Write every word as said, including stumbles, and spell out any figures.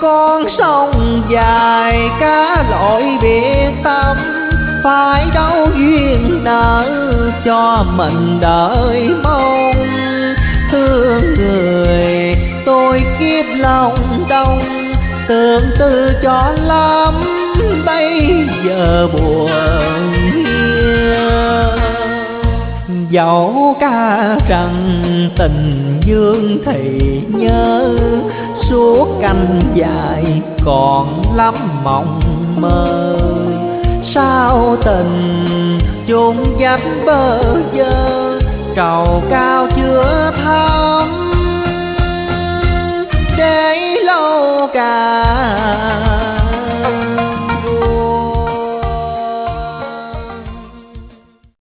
con sông dài cá lội biệt tâm, phải đâu duyên nợ cho mình đợi mong. Thương người tôi kiếp lòng đông, tương tư cho lắm bây giờ buồn hiu. Dẫu ca rằng tình dương thì nhớ, suốt canh dài còn lắm mộng mơ. Sao tình chung dắt bơ vơ, trầu ca